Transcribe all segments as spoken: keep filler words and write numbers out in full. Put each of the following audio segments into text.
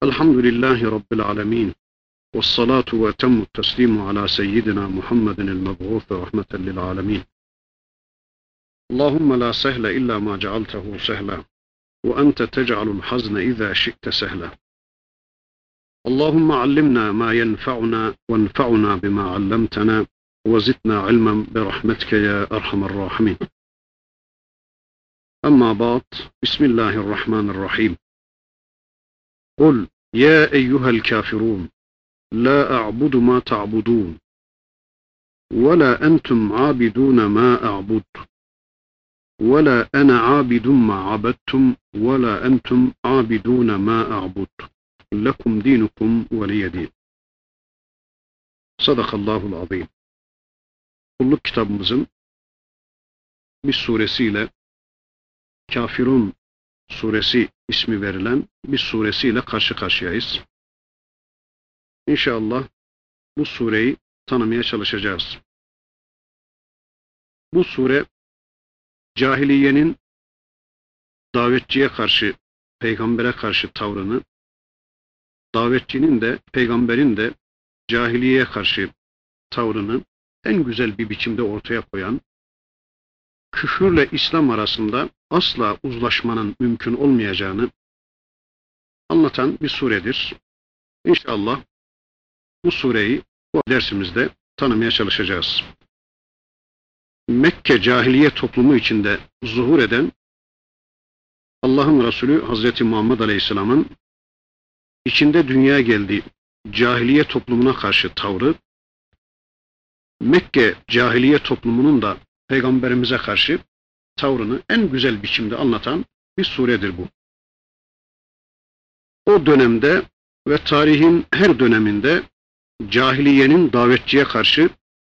Elhamdülillahi Rabbil alemin. Vessalatu ve temmu teslimu ala seyyidina Muhammedin el-meb'ûth rahmeten lil alemin. Allahümme la sehle illa ma cealtehu sehla. Ve ente tec'alul hazne izâ şi'te sehla. Allahümme allimna ma yenfa'una ve enfa'una bima allamtana ve zidna ilmen bi rahmetike ya erhamer rahimin. Amma ba'd. Bismillahirrahmanirrahim. Kul ya eyyuhel kafirun la a'budu ma ta'budun ve la entum abidun ma a'bud ve la ana abidun ma abadtum ve la entum abidun ma a'bud lekum dinukum veliyedin. Sadakallahul azim. Kulluk kitabımızın bir suresiyle, Kafirun suresi ismi verilen bir suresiyle karşı karşıyayız. İnşallah bu sureyi tanımaya çalışacağız. Bu sure cahiliyenin davetçiye karşı, peygambere karşı tavrını, davetçinin de, peygamberin de cahiliyeye karşı tavrını en güzel bir biçimde ortaya koyan, küfürle İslam arasında asla uzlaşmanın mümkün olmayacağını anlatan bir suredir. İnşallah bu sureyi bu dersimizde tanımaya çalışacağız. Mekke cahiliye toplumu içinde zuhur eden Allah'ın Resulü Hazreti Muhammed Aleyhisselam'ın içinde dünyaya geldiği cahiliye toplumuna karşı tavrı, Mekke cahiliye toplumunun da Peygamberimize karşı tavrını en güzel biçimde anlatan bir suredir bu. O dönemde ve tarihin her döneminde cahiliyenin davetçiye karşı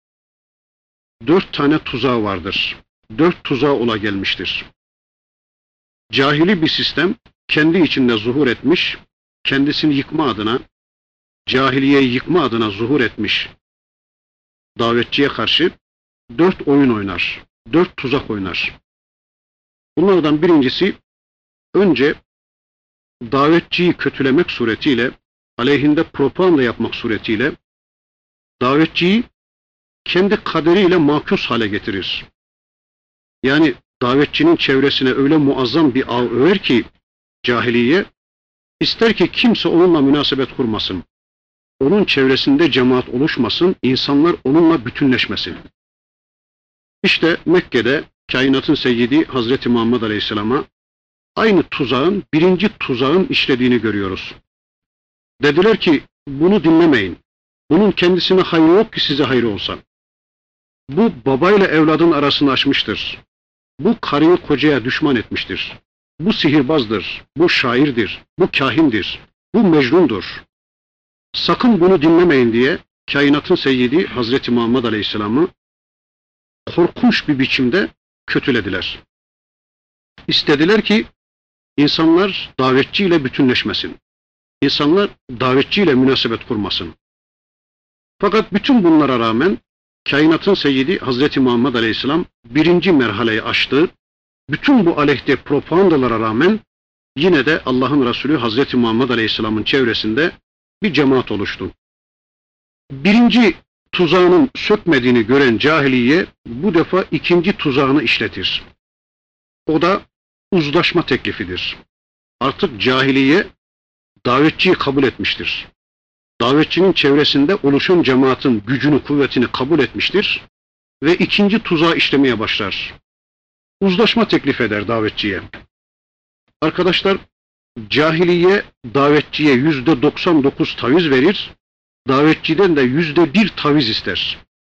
dört tane tuzağı vardır. Dört tuzağı ola gelmiştir. Cahili bir sistem kendi içinde zuhur etmiş, kendisini yıkma adına, cahiliyeyi yıkma adına zuhur etmiş davetçiye karşı dört oyun oynar, dört tuzak oynar. Bunlardan birincisi, önce davetçiyi kötülemek suretiyle, aleyhinde propaganda yapmak suretiyle davetçiyi kendi kaderiyle makus hale getirir. Yani davetçinin çevresine öyle muazzam bir ağ över ki cahiliye, ister ki kimse onunla münasebet kurmasın, onun çevresinde cemaat oluşmasın, insanlar onunla bütünleşmesin. İşte Mekke'de kainatın seyyidi Hazreti Muhammed Aleyhisselam'a aynı tuzağın, birinci tuzağın işlediğini görüyoruz. Dediler ki bunu dinlemeyin. Bunun kendisine hayrı yok ki size hayrı olsa. Bu babayla evladın arasını açmıştır. Bu karıyı kocaya düşman etmiştir. Bu sihirbazdır, bu şairdir, bu kahindir, bu mecnundur. Sakın bunu dinlemeyin diye kainatın seyyidi Hazreti Muhammed Aleyhisselam'ı korkunç bir biçimde kötülediler. İstediler ki insanlar davetçiyle bütünleşmesin. İnsanlar davetçiyle münasebet kurmasın. Fakat bütün bunlara rağmen kainatın seyyidi Hazreti Muhammed Aleyhisselam birinci merhaleyi aştı. Bütün bu aleyhte propagandalara rağmen yine de Allah'ın Resulü Hazreti Muhammed Aleyhisselam'ın çevresinde bir cemaat oluştu. Birinci tuzağının sökmediğini gören cahiliye bu defa ikinci tuzağını işletir. O da uzlaşma teklifidir. Artık cahiliye davetçiyi kabul etmiştir. Davetçinin çevresinde oluşan cemaatin gücünü, kuvvetini kabul etmiştir ve ikinci tuzağı işlemeye başlar. Uzlaşma teklif eder davetçiye. Arkadaşlar, cahiliye davetçiye yüzde doksan dokuz taviz verir, davetçiden de yüzde bir taviz ister.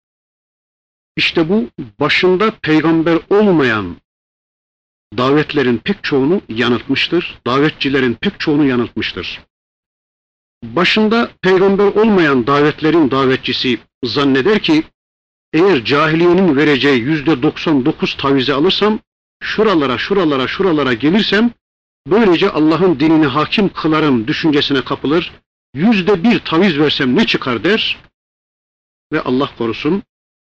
İşte bu başında peygamber olmayan davetlerin pek çoğunu yanıltmıştır, davetçilerin pek çoğunu yanıltmıştır. Başında peygamber olmayan davetlerin davetçisi zanneder ki eğer cahiliyenin vereceği yüzde doksan dokuz tavizi alırsam, şuralara şuralara şuralara gelirsem böylece Allah'ın dinini hakim kılarım düşüncesine kapılır, yüzde bir taviz versem ne çıkar der ve Allah korusun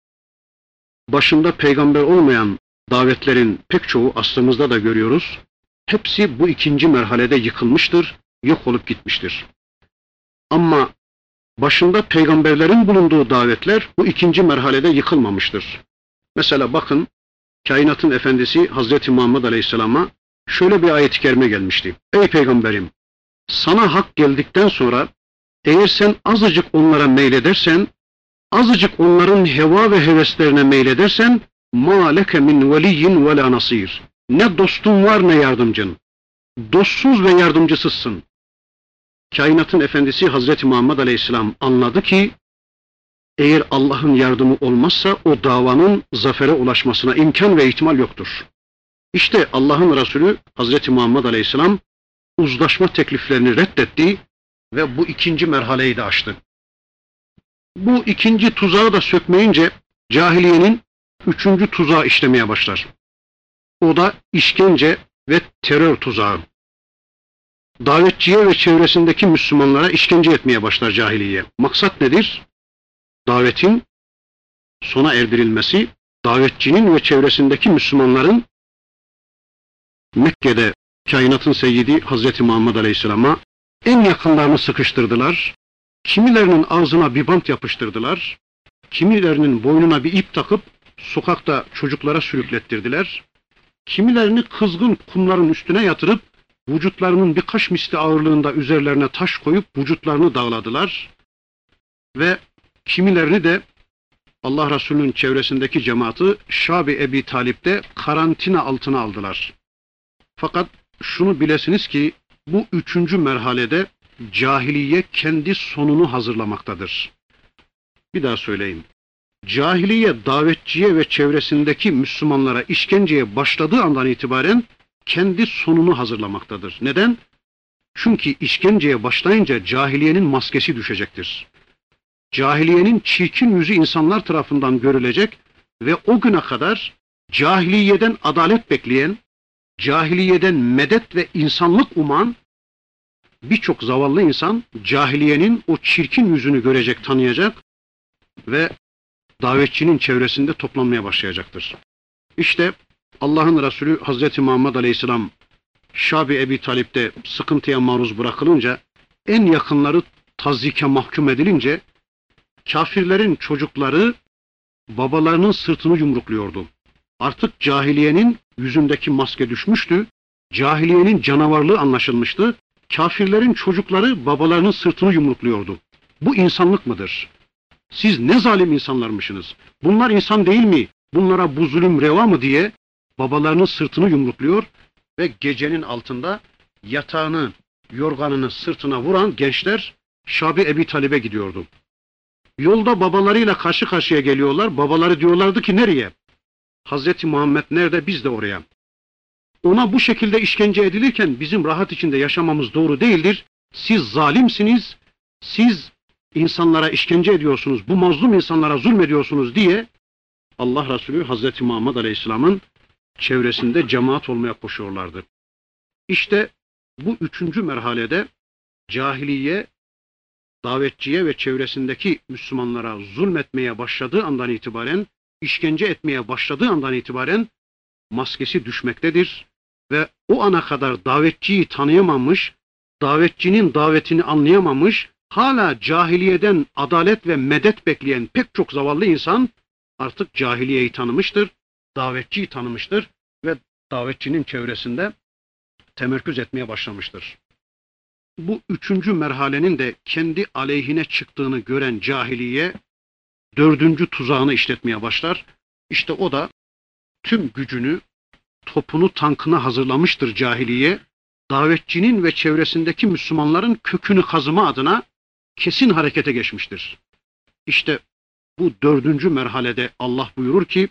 başında peygamber olmayan davetlerin pek çoğu aslımızda da görüyoruz. Hepsi bu ikinci merhalede yıkılmıştır, yok olup gitmiştir. Ama başında peygamberlerin bulunduğu davetler bu ikinci merhalede yıkılmamıştır. Mesela bakın, kainatın efendisi Hazreti Muhammed Aleyhisselam'a şöyle bir ayet-i kerime gelmişti. Ey peygamberim, sana hak geldikten sonra eğer sen azıcık onlara meyledersen, azıcık onların heva ve heveslerine meyledersen, مَا لَكَ مِنْ وَلِيٍّ وَلَا نَصِيرٍ. Ne dostun var ne yardımcın. Dostsuz ve yardımcısızsın. Kainatın efendisi Hazreti Muhammed Aleyhisselam anladı ki, eğer Allah'ın yardımı olmazsa o davanın zafere ulaşmasına imkan ve ihtimal yoktur. İşte Allah'ın Resulü Hazreti Muhammed Aleyhisselam uzlaşma tekliflerini reddetti ve bu ikinci merhaleyi de aştı. Bu ikinci tuzağı da sökmeyince cahiliyenin üçüncü tuzağı işlemeye başlar. O da işkence ve terör tuzağı. Davetçiye ve çevresindeki Müslümanlara işkence etmeye başlar cahiliye. Maksat nedir? Davetin sona erdirilmesi, davetçinin ve çevresindeki Müslümanların Mekke'de kainatın seyyidi Hazreti Muhammed Aleyhisselam'a en yakınlarını sıkıştırdılar. Kimilerinin ağzına bir bant yapıştırdılar. Kimilerinin boynuna bir ip takıp sokakta çocuklara sürüklettirdiler. Kimilerini kızgın kumların üstüne yatırıp vücutlarının birkaç misli ağırlığında üzerlerine taş koyup vücutlarını dağladılar. Ve kimilerini de Allah Resulü'nün çevresindeki cemaati Şab-ı Ebi Talip'te karantina altına aldılar. Fakat şunu bilesiniz ki bu üçüncü merhalede cahiliye kendi sonunu hazırlamaktadır. Bir daha söyleyeyim. Cahiliye davetçiye ve çevresindeki Müslümanlara işkenceye başladığı andan itibaren kendi sonunu hazırlamaktadır. Neden? Çünkü işkenceye başlayınca cahiliyenin maskesi düşecektir. Cahiliyenin çirkin yüzü insanlar tarafından görülecek ve o güne kadar cahiliyeden adalet bekleyen, cahiliyeden medet ve insanlık uman birçok zavallı insan cahiliyenin o çirkin yüzünü görecek, tanıyacak ve davetçinin çevresinde toplanmaya başlayacaktır. İşte Allah'ın Resulü Hazreti Muhammed Aleyhisselam Şab-ı Ebi Talip'te sıkıntıya maruz bırakılınca, en yakınları tazyike mahkum edilince, kafirlerin çocukları babalarının sırtını yumrukluyordu. Artık cahiliyenin yüzündeki maske düşmüştü, cahiliyenin canavarlığı anlaşılmıştı, kafirlerin çocukları babalarının sırtını yumrukluyordu. Bu insanlık mıdır? Siz ne zalim insanlarmışsınız? Bunlar insan değil mi? Bunlara bu zulüm reva mı diye babalarının sırtını yumrukluyor ve gecenin altında yatağını, yorganını sırtına vuran gençler Şab-ı Ebi Talib'e gidiyordu. Yolda babalarıyla karşı karşıya geliyorlar. Babaları diyorlardı ki nereye? Hazreti Muhammed nerede? Biz de oraya. Ona bu şekilde işkence edilirken bizim rahat içinde yaşamamız doğru değildir. Siz zalimsiniz. Siz insanlara işkence ediyorsunuz. Bu mazlum insanlara zulmediyorsunuz diye Allah Resulü Hazreti Muhammed Aleyhisselam'ın çevresinde cemaat olmaya koşuyorlardı. İşte bu üçüncü merhalede cahiliye davetçiye ve çevresindeki Müslümanlara zulmetmeye başladığı andan itibaren, işkence etmeye başladığı andan itibaren maskesi düşmektedir ve o ana kadar davetçiyi tanıyamamış, davetçinin davetini anlayamamış, hala cahiliyeden adalet ve medet bekleyen pek çok zavallı insan artık cahiliyeyi tanımıştır, davetçiyi tanımıştır ve davetçinin çevresinde temerküz etmeye başlamıştır. Bu üçüncü merhalenin de kendi aleyhine çıktığını gören cahiliye dördüncü tuzağını işletmeye başlar. İşte o da tüm gücünü, topunu, tankını hazırlamıştır cahiliye. Davetçinin ve çevresindeki Müslümanların kökünü kazıma adına kesin harekete geçmiştir. İşte bu dördüncü merhalede Allah buyurur ki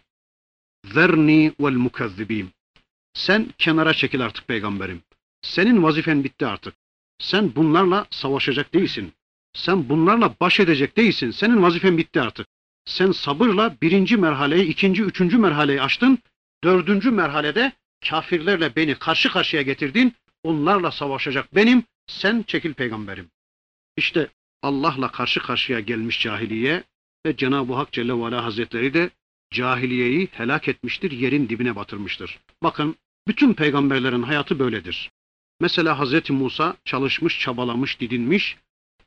ذَرْنِي وَالْمُكَذِّب۪ينَ Sen kenara çekil artık peygamberim. Senin vazifen bitti artık. Sen bunlarla savaşacak değilsin. Sen bunlarla baş edecek değilsin. Senin vazifen bitti artık. Sen sabırla birinci merhaleyi, ikinci, üçüncü merhaleyi aştın. Dördüncü merhalede kafirlerle beni karşı karşıya getirdin. Onlarla savaşacak benim. Sen çekil peygamberim. İşte Allah'la karşı karşıya gelmiş cahiliye ve Cenab-ı Hak Celle ve Ala Hazretleri de cahiliyeyi helak etmiştir, yerin dibine batırmıştır. Bakın bütün peygamberlerin hayatı böyledir. Mesela Hazreti Musa çalışmış, çabalamış, didinmiş.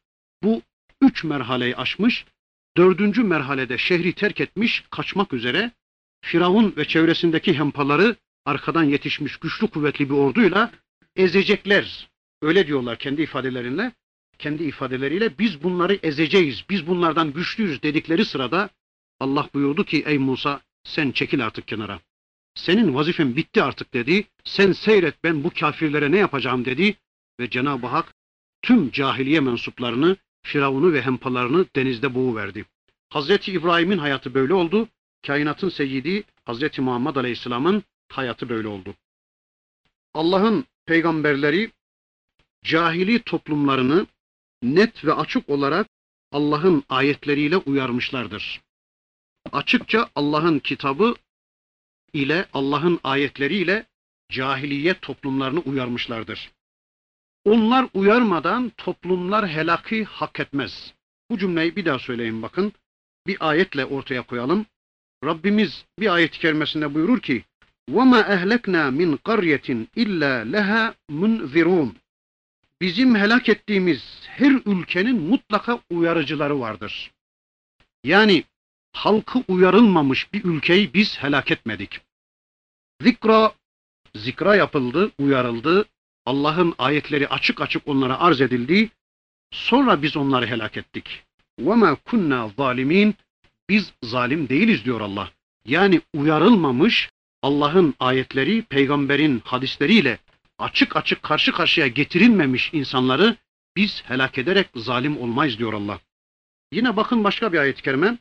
bu üç merhaleyi aşmış, dördüncü merhalede şehri terk etmiş, kaçmak üzere Firavun ve çevresindeki hempaları arkadan yetişmiş güçlü kuvvetli bir orduyla ezecekler. Öyle diyorlar kendi ifadeleriyle. Kendi ifadeleriyle biz bunları ezeceğiz, biz bunlardan güçlüyüz dedikleri sırada Allah buyurdu ki ey Musa sen çekil artık kenara. Senin vazifen bitti artık dedi. Sen seyret ben bu kafirlere ne yapacağım dedi. Ve Cenab-ı Hak tüm cahiliye mensuplarını, Firavun'u ve hempalarını denizde boğuverdi. Hazreti İbrahim'in hayatı böyle oldu. Kainatın seyyidi Hazreti Muhammed Aleyhisselam'ın hayatı böyle oldu. Allah'ın peygamberleri cahili toplumlarını net ve açık olarak Allah'ın ayetleriyle uyarmışlardır. Açıkça Allah'ın kitabı ile Allah'ın ayetleriyle cahiliye toplumlarını uyarmışlardır. Onlar uyarmadan toplumlar helaki hak etmez. Bu cümleyi bir daha söyleyin bakın. Bir ayetle ortaya koyalım. Rabbimiz bir ayet-i kerimesinde buyurur ki وَمَا اَهْلَكْنَا مِنْ قَرْيَةٍ اِلَّا لَهَا مُنْذِرُونَ Bizim helak ettiğimiz her ülkenin mutlaka uyarıcıları vardır. Yani halkı uyarılmamış bir ülkeyi biz helak etmedik. Zikra, zikra yapıldı, uyarıldı. Allah'ın ayetleri açık açık onlara arz edildi. Sonra biz onları helak ettik. وَمَا كُنَّا ظَالِمِينَ Biz zalim değiliz diyor Allah. Yani uyarılmamış Allah'ın ayetleri, peygamberin hadisleriyle açık açık karşı karşıya getirilmemiş insanları biz helak ederek zalim olmayız diyor Allah. Yine bakın başka bir ayet-i kerime.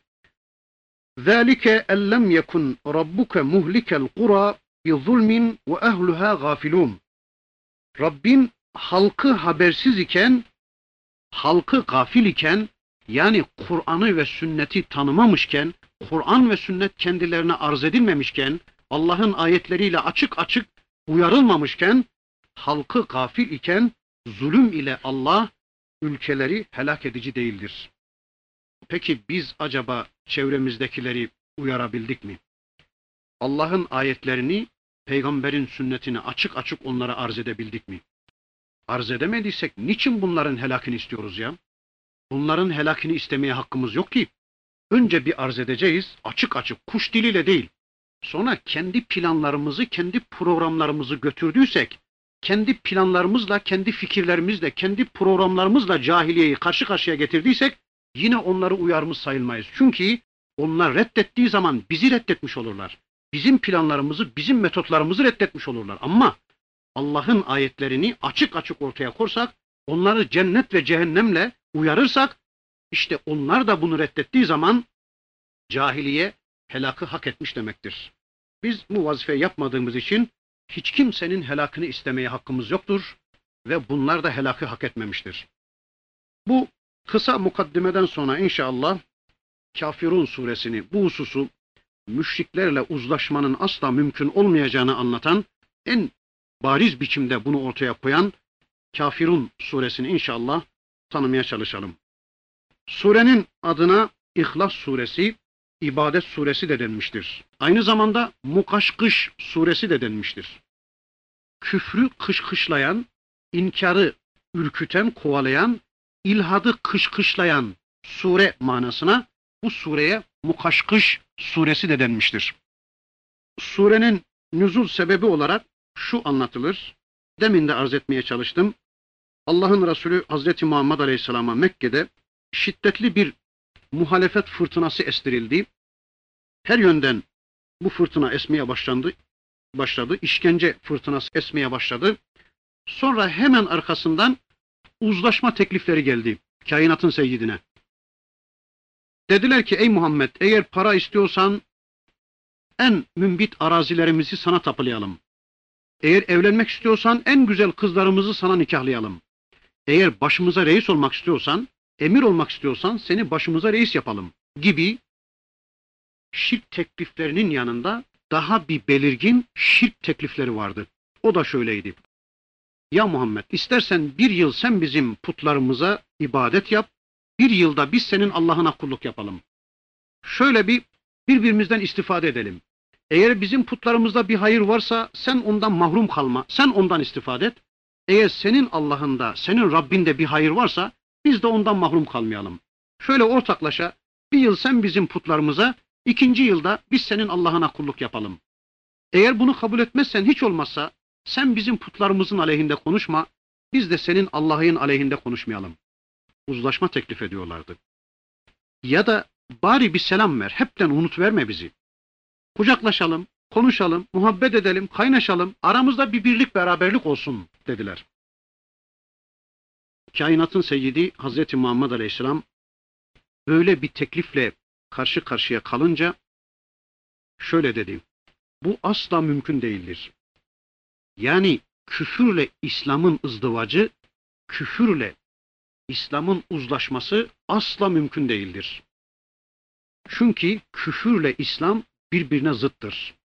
ذَٰلِكَ اَلَّمْ يَكُنْ رَبُّكَ مُهْلِكَ الْقُرَى بِظُلْمٍ وَاَهْلُهَا غَافِلُونَ Rabbin halkı habersiz iken, halkı gafil iken, yani Kur'an'ı ve sünneti tanımamışken, Kur'an ve sünnet kendilerine arz edilmemişken, Allah'ın ayetleriyle açık açık uyarılmamışken, halkı gafil iken, zulüm ile Allah ülkeleri helak edici değildir. Peki biz acaba çevremizdekileri uyarabildik mi? Allah'ın ayetlerini, peygamberin sünnetini açık açık onlara arz edebildik mi? Arz edemediysek niçin bunların helakini istiyoruz ya? Bunların helakini istemeye hakkımız yok ki. Önce bir arz edeceğiz, açık açık, kuş diliyle değil. Sonra kendi planlarımızı, kendi programlarımızı götürdüysek, kendi planlarımızla, kendi fikirlerimizle, kendi programlarımızla cahiliyeyi karşı karşıya getirdiysek, yine onları uyarmış sayılmayız. Çünkü onlar reddettiği zaman bizi reddetmiş olurlar. Bizim planlarımızı, bizim metotlarımızı reddetmiş olurlar. Ama Allah'ın ayetlerini açık açık ortaya korsak, onları cennet ve cehennemle uyarırsak, işte onlar da bunu reddettiği zaman cahiliye helakı hak etmiş demektir. Biz bu vazifeyi yapmadığımız için hiç kimsenin helakını istemeye hakkımız yoktur ve bunlar da helakı hak etmemiştir. Bu kısa mukaddimeden sonra inşallah Kafirun suresini, bu hususu müşriklerle uzlaşmanın asla mümkün olmayacağını anlatan, en bariz biçimde bunu ortaya koyan Kafirun suresini inşallah tanımaya çalışalım. Surenin adına İhlas suresi, İbadet suresi de denmiştir. Aynı zamanda Mukaşkış suresi de denmiştir. Küfrü kışkışlayan, inkarı ürküten, kovalayan, ilhadı kışkışlayan sure manasına bu sureye Mukaşkış suresi de denmiştir. Surenin nüzul sebebi olarak şu anlatılır. Demin de arz etmeye çalıştım. Allah'ın Resulü Hazreti Muhammed Aleyhisselam'a Mekke'de şiddetli bir muhalefet fırtınası estirildi. Her yönden bu fırtına esmeye başlandı, başladı. İşkence fırtınası esmeye başladı. Sonra hemen arkasından uzlaşma teklifleri geldi kainatın seyyidine. Dediler ki ey Muhammed, eğer para istiyorsan en mümbit arazilerimizi sana tapulayalım. Eğer evlenmek istiyorsan en güzel kızlarımızı sana nikahlayalım. Eğer başımıza reis olmak istiyorsan, emir olmak istiyorsan seni başımıza reis yapalım gibi şirk tekliflerinin yanında daha bir belirgin şirk teklifleri vardı. O da şöyleydi. Ya Muhammed, istersen bir yıl sen bizim putlarımıza ibadet yap, bir yılda biz senin Allah'ına kulluk yapalım. Şöyle bir birbirimizden istifade edelim. Eğer bizim putlarımızda bir hayır varsa sen ondan mahrum kalma, sen ondan istifade et. Eğer senin Allah'ında, senin Rabbinde bir hayır varsa Biz de ondan mahrum kalmayalım. Şöyle ortaklaşa bir yıl sen bizim putlarımıza, ikinci yılda biz senin Allah'ına kulluk yapalım. Eğer bunu kabul etmezsen hiç olmazsa sen bizim putlarımızın aleyhinde konuşma, biz de senin Allah'ın aleyhinde konuşmayalım. Uzlaşma teklif ediyorlardı. Ya da bari bir selam ver, hepten unut verme bizi. Kucaklaşalım, konuşalım, muhabbet edelim, kaynaşalım, aramızda bir birlik beraberlik olsun dediler. Kainatın seyyidi Hazreti Muhammed Aleyhisselam böyle bir teklifle karşı karşıya kalınca şöyle dedi: bu asla mümkün değildir. Yani küfürle İslam'ın ızdivacı, küfürle İslam'ın uzlaşması asla mümkün değildir. Çünkü küfürle İslam birbirine zıttır.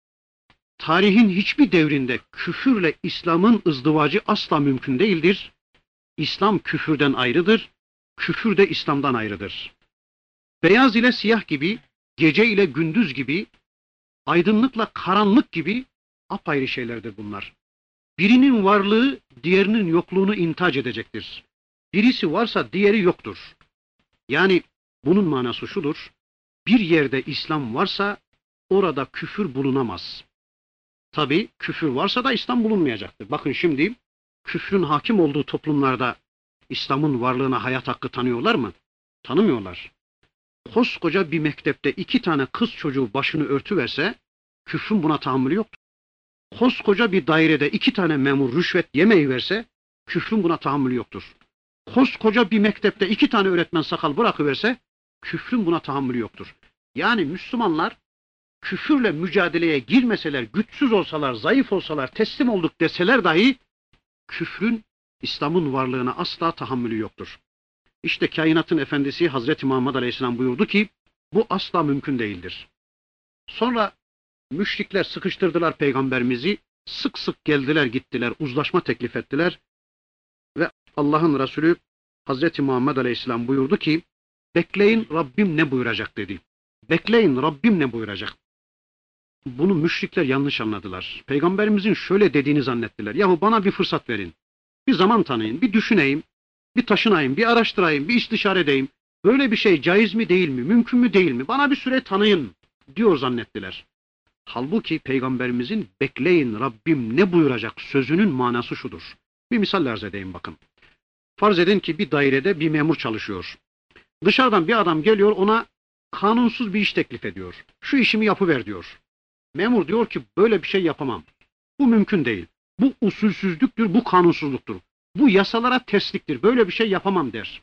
Tarihin hiçbir devrinde küfürle İslam'ın ızdivacı asla mümkün değildir. İslam küfürden ayrıdır, küfür de İslam'dan ayrıdır. Beyaz ile siyah gibi, gece ile gündüz gibi, aydınlıkla karanlık gibi apayrı şeylerdir bunlar. Birinin varlığı diğerinin yokluğunu intihac edecektir. Birisi varsa diğeri yoktur. Yani bunun manası şudur: bir yerde İslam varsa orada küfür bulunamaz. Tabi küfür varsa da İslam bulunmayacaktır. Bakın şimdi küfrün hakim olduğu toplumlarda İslam'ın varlığına hayat hakkı tanıyorlar mı? Tanımıyorlar. Koskoca bir mektepte iki tane kız çocuğu başını örtüverse küfrün buna tahammülü yoktur. Koskoca bir dairede iki tane memur rüşvet yemeyi verse küfrün buna tahammülü yoktur. Koskoca bir mektepte iki tane öğretmen sakal bırakıverse küfrün buna tahammülü yoktur. Yani Müslümanlar küfürle mücadeleye girmeseler, güçsüz olsalar, zayıf olsalar, teslim olduk deseler dahi küfrün İslam'ın varlığına asla tahammülü yoktur. İşte kainatın efendisi Hazreti Muhammed Aleyhisselam buyurdu ki bu asla mümkün değildir. Sonra müşrikler sıkıştırdılar peygamberimizi, sık sık geldiler gittiler, uzlaşma teklif ettiler ve Allah'ın Resulü Hazreti Muhammed Aleyhisselam buyurdu ki bekleyin Rabbim ne buyuracak dedi. Bekleyin Rabbim ne buyuracak. Bunu müşrikler yanlış anladılar. Peygamberimizin şöyle dediğini zannettiler. Yahu bana bir fırsat verin. Bir zaman tanıyın, bir düşüneyim, bir taşınayım, bir araştırayım, bir istişare edeyim. Böyle bir şey caiz mi değil mi, mümkün mü değil mi? Bana bir süre tanıyın diyor zannettiler. Halbuki Peygamberimizin bekleyin Rabbim ne buyuracak sözünün manası şudur. Bir misal arz edeyim bakın. Farz edin ki bir dairede bir memur çalışıyor. Dışarıdan bir adam geliyor, ona kanunsuz bir iş teklif ediyor. Şu işimi yapıver diyor. Memur diyor ki böyle bir şey yapamam. Bu mümkün değil. Bu usulsüzlüktür, bu kanunsuzluktur. Bu yasalara tersliktir. Böyle bir şey yapamam der.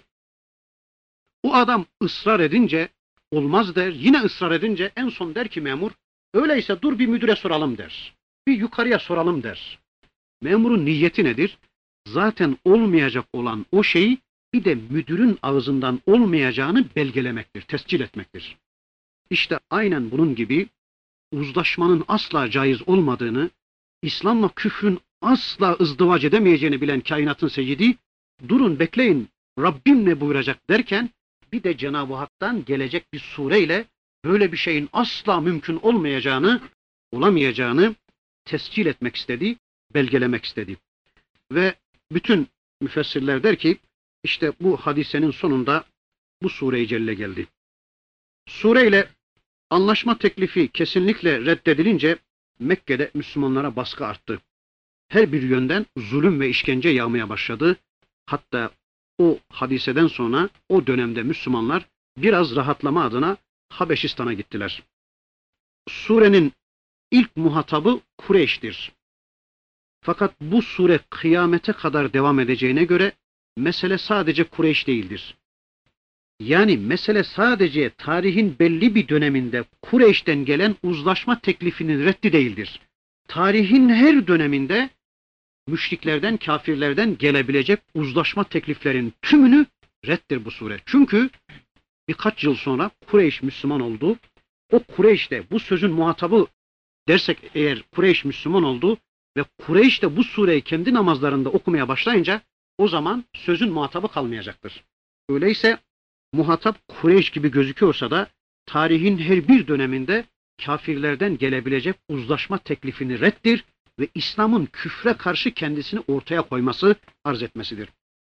O adam ısrar edince olmaz der. Yine ısrar edince en son der ki memur, öyleyse dur bir müdüre soralım der. Bir yukarıya soralım der. Memurun niyeti nedir? Zaten olmayacak olan o şeyi bir de müdürün ağzından olmayacağını belgelemektir, tescil etmektir. İşte aynen bunun gibi uzlaşmanın asla caiz olmadığını, İslam'la küfrün asla ızdıvac edemeyeceğini bilen kainatın seyyidi, durun bekleyin Rabbim ne buyuracak derken bir de Cenab-ı Hak'tan gelecek bir sureyle böyle bir şeyin asla mümkün olmayacağını, olamayacağını tescil etmek istedi, belgelemek istedi. Ve bütün müfessirler der ki işte bu hadisenin sonunda bu sure-i celle geldi. Sureyle anlaşma teklifi kesinlikle reddedilince Mekke'de Müslümanlara baskı arttı. Her bir yönden zulüm ve işkence yağmaya başladı. Hatta o hadiseden sonra o dönemde Müslümanlar biraz rahatlama adına Habeşistan'a gittiler. Surenin ilk muhatabı Kureyş'tir. Fakat bu sure kıyamete kadar devam edeceğine göre mesele sadece Kureyş değildir. Yani mesele sadece tarihin belli bir döneminde Kureyş'ten gelen uzlaşma teklifinin reddi değildir. Tarihin her döneminde müşriklerden, kafirlerden gelebilecek uzlaşma tekliflerin tümünü reddir bu sure. Çünkü birkaç yıl sonra Kureyş Müslüman oldu. O Kureyş'te bu sözün muhatabı dersek eğer Kureyş Müslüman oldu ve Kureyş de bu sureyi kendi namazlarında okumaya başlayınca o zaman sözün muhatabı kalmayacaktır. Öyleyse muhatap Kureyş gibi gözüküyorsa da tarihin her bir döneminde kafirlerden gelebilecek uzlaşma teklifini reddir ve İslam'ın küfre karşı kendisini ortaya koyması arz etmesidir.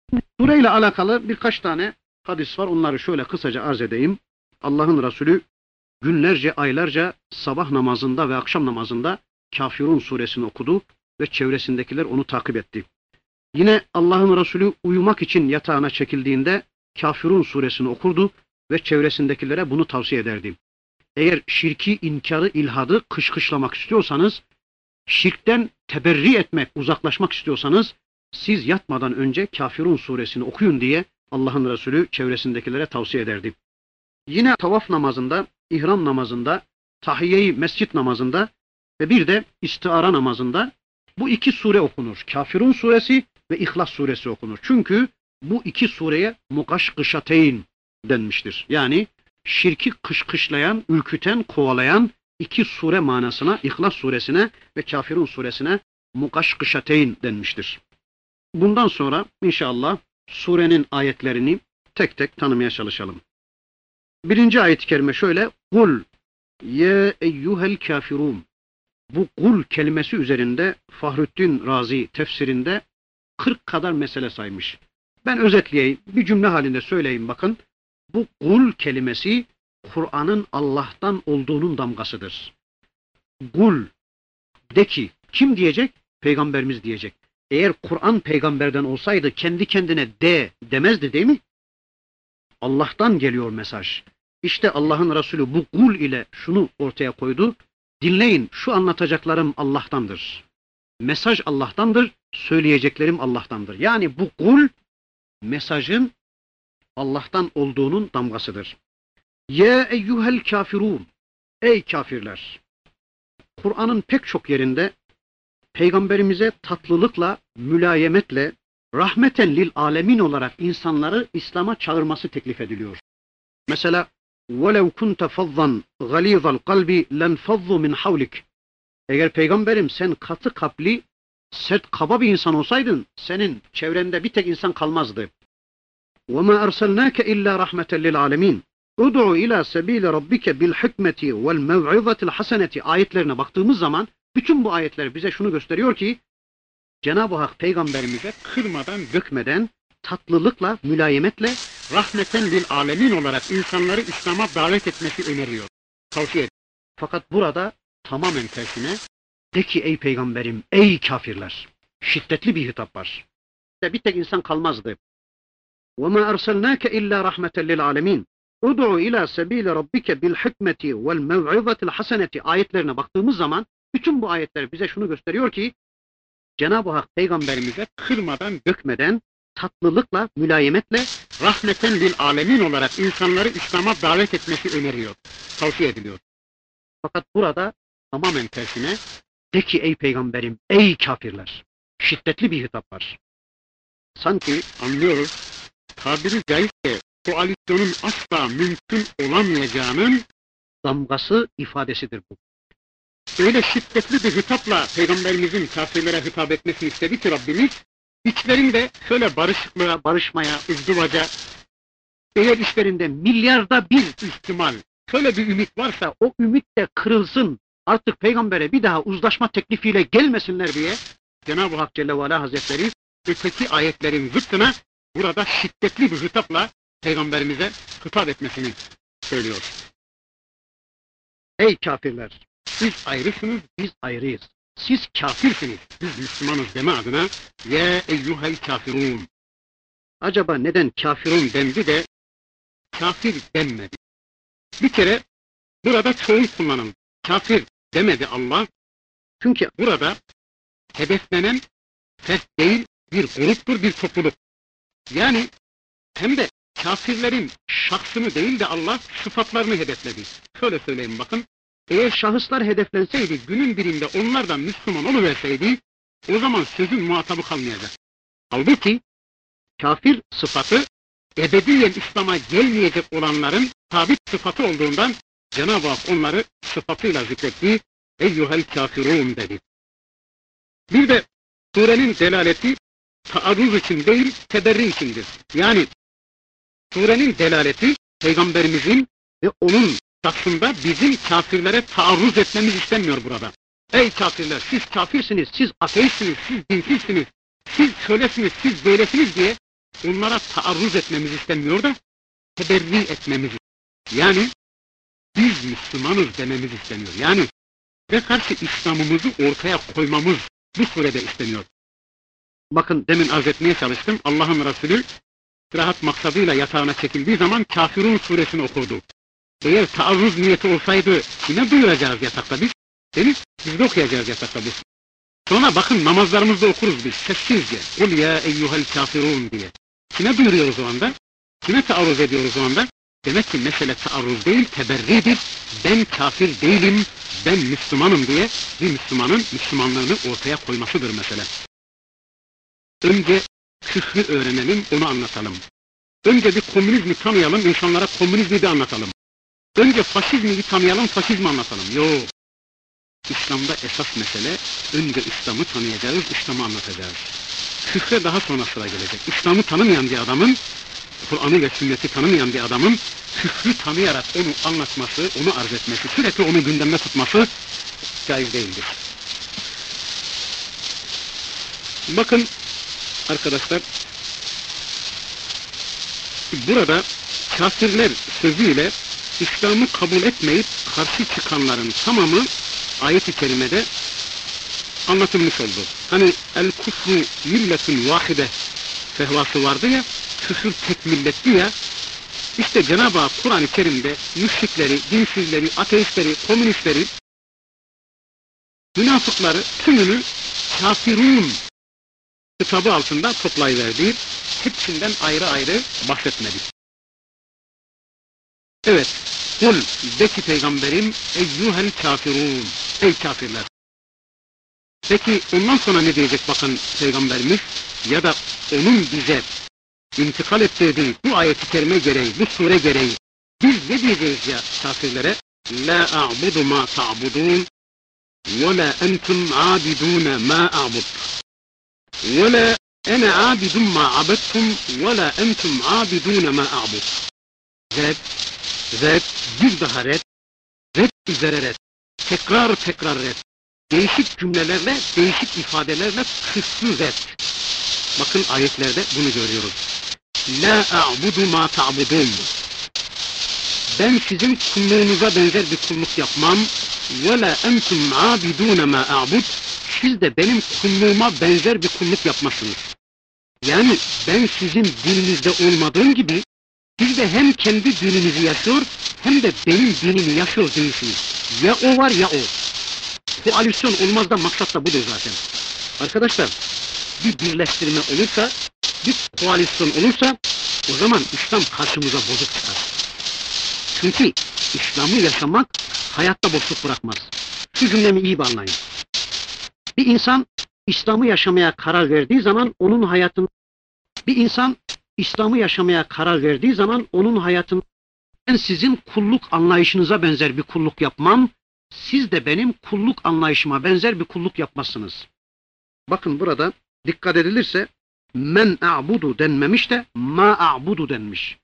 Sureyle alakalı birkaç tane hadis var. Onları şöyle kısaca arz edeyim. Allah'ın Resulü günlerce, aylarca sabah namazında ve akşam namazında Kafirun suresini okudu ve çevresindekiler onu takip etti. Yine Allah'ın Resulü uyumak için yatağına çekildiğinde Kafirun suresini okurdu ve çevresindekilere bunu tavsiye ederdi. Eğer şirki, inkarı, ilhadı kışkışlamak istiyorsanız, şirkten teberri etmek, uzaklaşmak istiyorsanız, siz yatmadan önce Kafirun suresini okuyun diye Allah'ın Resulü çevresindekilere tavsiye ederdi. Yine tavaf namazında, ihram namazında, tahiyye-i mescit namazında ve bir de istiara namazında bu iki sure okunur. Kafirun suresi ve İhlas suresi okunur. Çünkü bu iki sureye mukaşkışateyn denmiştir. Yani şirki kışkışlayan, ürküten, kovalayan iki sure manasına, İhlas suresine ve Kafirun suresine mukaşkışateyn denmiştir. Bundan sonra inşallah surenin ayetlerini tek tek tanımaya çalışalım. Birinci ayet-i kerime şöyle: Kul ye eyyuhel kafirun. Bu kul kelimesi üzerinde Fahrettin Razi tefsirinde kırk kadar mesele saymış. Ben özetleyeyim, bir cümle halinde söyleyeyim bakın. Bu kul kelimesi Kur'an'ın Allah'tan olduğunun damgasıdır. Kul, de ki, kim diyecek? Peygamberimiz diyecek. Eğer Kur'an peygamberden olsaydı kendi kendine de demezdi değil mi? Allah'tan geliyor mesaj. İşte Allah'ın Resulü bu kul ile şunu ortaya koydu. Dinleyin, şu anlatacaklarım Allah'tandır. Mesaj Allah'tandır, söyleyeceklerim Allah'tandır. Yani bu kul mesajın Allah'tan olduğunun damgasıdır. Ye eyyuhel kafirun. Ey kafirler. Kur'an'ın pek çok yerinde Peygamberimize tatlılıkla, mülayemetle, rahmeten lil alemin olarak insanları İslam'a çağırması teklif ediliyor. Mesela وَلَوْ كُنْتَ فَضًّا غَلِيظَ الْقَلْبِ لَنْفَضُّ مِنْ حَوْلِكَ. Eğer peygamberim sen katı kalpli, sert kaba bir insan olsaydın, senin çevrende bir tek insan kalmazdı. وَمَا أَرْسَلْنَاكَ إِلَّا رَحْمَةً لِلْعَالَمِينَ. اُدْعُ إِلَى سَب۪يلِ رَبِّكَ بِالْحِكْمَةِ وَالْمَوْعِظَةِ الْحَسَنَةِ ayetlerine baktığımız zaman, bütün bu ayetler bize şunu gösteriyor ki, Cenab-ı Hak peygamberimize kırmadan, dökmeden, tatlılıkla, mülayemetle, rahmeten lil alemin olarak insanları İslam'a davet etmesi öneriyor, tavsiye ediyor. Fakat burada tamamen tersine, de ki ey peygamberim, ey kafirler, şiddetli bir hitap var. Bir tek insan kalmazdı. وَمَا أَرْسَلْنَاكَ إِلَّا رَحْمَةً لِلْعَالَمِينَ اُدْعُ إِلَى سَب۪يلِ رَبِّكَ بِالْحِكْمَةِ وَالْمَوْعِظَةِ الْحَسَنَةِ ayetlerine baktığımız zaman, bütün bu ayetler bize şunu gösteriyor ki, Cenab-ı Hak peygamberimize kırmadan, dökmeden, tatlılıkla, mülayemetle, rahmeten lil alemin olarak insanları İslam'a davet etmesi öneriyor, tavsiye ediliyor. Fakat burada tamamen tersine, de ki ey peygamberim, ey kafirler, şiddetli bir hitap var. Sanki anlıyoruz, tabiri caizse koalisyonun asla mümkün olamayacağının damgası, ifadesidir bu. Öyle şiddetli bir hitapla Peygamberimizin kafirlere hitap etmesini istedi ki Rabbimiz, içlerinde şöyle barışmaya, barışmaya, ızdıvaca, eğer içlerinde milyarda bir ihtimal, şöyle bir ümit varsa o ümit de kırılsın, artık Peygamber'e bir daha uzlaşma teklifiyle gelmesinler diye Cenab-ı Hak Celle ve Ala Hazretleri öteki ayetlerin zıttına burada şiddetli bir hitapla Peygamberimize hitap etmesini söylüyor. Ey kafirler! Siz ayrısınız, biz ayrıyız. Siz kafirsiniz, biz Müslümanız deme adına ye eyyuhel kafirun. Acaba neden kafirun dendi de kafir denmedi? Bir kere burada çoğul kullanıldı. Kafir demedi Allah. Çünkü burada hedeflenen fert değil, bir gruptur, bir topluluk. Yani hem de kafirlerin şahsını değil de Allah sıfatlarını hedefledi. Şöyle söyleyeyim bakın. Eğer şahıslar hedeflenseydi, günün birinde onlardan Müslüman oluverseydi, o zaman sözün muhatabı kalmayacak. Halbuki kafir sıfatı ebediyen İslam'a gelmeyecek olanların sabit sıfatı olduğundan Cenab-ı Hak onları sıfatıyla zikretti. Eyyuhel kafirun dedi. Bir de surenin delaleti taarruz için değil, teberri içindir. Yani surenin delaleti Peygamberimizin ve onun şahsında bizim kafirlere taarruz etmemiz istenmiyor burada. Ey kafirler, siz kafirsiniz, siz ateistsiniz, siz dinsizsiniz, siz şöylesiniz, siz böylesiniz diye onlara taarruz etmemiz istemiyor da teberri etmemiz. Yani biz Müslümanız dememiz isteniyor. Yani ve karşı İslam'ımızı ortaya koymamız bu surede isteniyor. Bakın demin arz etmeye çalıştım. Allah'ın Resulü rahat maksadıyla yatağına çekildiği zaman Kafirun suresini okurdu. Eğer taarruz niyeti olsaydı yine duyuracağız yatakta biz. Değil mi? Biz de okuyacağız yatakta biz. Sonra bakın namazlarımızda okuruz biz sessizce. Kul ya eyyuhel kafirun diye. Kime duyuruyoruz o anda? Kime taarruz ediyoruz o anda? Demek ki mesele taarruz değil, teberridir. Ben kafir değilim, ben Müslümanım diye bir Müslümanın Müslümanlığını ortaya koymasıdır mesele. Önce küfrü öğrenelim, onu anlatalım. Önce bir komünizmi tanıyalım, insanlara komünizmi de anlatalım. Önce faşizmi tanıyalım, faşizmi anlatalım. Yok. İslam'da esas mesele, önce İslam'ı tanıyacağız, İslam'ı anlatacağız. Küfre daha sonra sıra gelecek. İslam'ı tanımayan bir adamın, Kur'an'ı ve sünneti tanımayan bir adamın, küfrü tanıyarak onu anlatması, onu arz etmesi, sürekli onu gündemde tutması caiz değildir. Bakın arkadaşlar, burada kafirler sözüyle İslam'ı kabul etmeyip karşı çıkanların tamamı ayet-i kerimede anlatılmış oldu. Hani el kufru milletun vahide fehvası vardı ya, küfür tek milletti ya, işte Cenab-ı Hak Kur'an-ı Kerim'de müşrikleri, dinsizleri, ateistleri, komünistleri, münafıkları tümünü kafirun kitabı altında toplayıverdi. Hepsinden ayrı ayrı bahsetmedi. Evet, kul de ki peygamberim eyyuhel kafirun, ey kafirler. Peki ondan sonra ne diyecek bakın peygamberimiz ya da onun bize intikal ettirdiği bu ayet-i kerime gereği, bu sure gereği biz ne diyeceğiz ya kafirlere? La a'budu ma ta'budun ve la entum abidun ma a'bud ve la ene abidun ma abettum ve la entum abidun ma a'bud. Red, red, bir daha red, red üzere red, tekrar tekrar red. Değişik cümlelerle, değişik ifadelerle kısmı red. Bakın ayetlerde bunu görüyoruz. La a'budu ma ta'budun. Ben sizin kulluğunuza benzer bir kulluk yapmam. Ve la entum abidun ma a'bud. Siz de benim kulluğuma benzer bir kulluk yapmazsınız. Yani ben sizin dininizde olmadığım gibi siz de hem kendi dininizi yaşıyor hem de benim dinimi yaşıyor değilsiniz. Ya o var ya o. Koalisyon olmaz da maksat da budur zaten. Arkadaşlar bir birleştirme olursa, bir koalisyon olursa o zaman İslam karşımıza bozuk çıkar. Çünkü İslam'ı yaşamak hayatta boşluk bırakmaz. Şu cümlemi iyi anlayın. Bir insan İslam'ı yaşamaya karar verdiği zaman onun hayatın bir insan İslam'ı yaşamaya karar verdiği zaman onun hayatın ben sizin kulluk anlayışınıza benzer bir kulluk yapmam, siz de benim kulluk anlayışıma benzer bir kulluk yapmazsınız. Bakın burada dikkat edilirse men a'budu denmemiş de ma a'budu denmiş.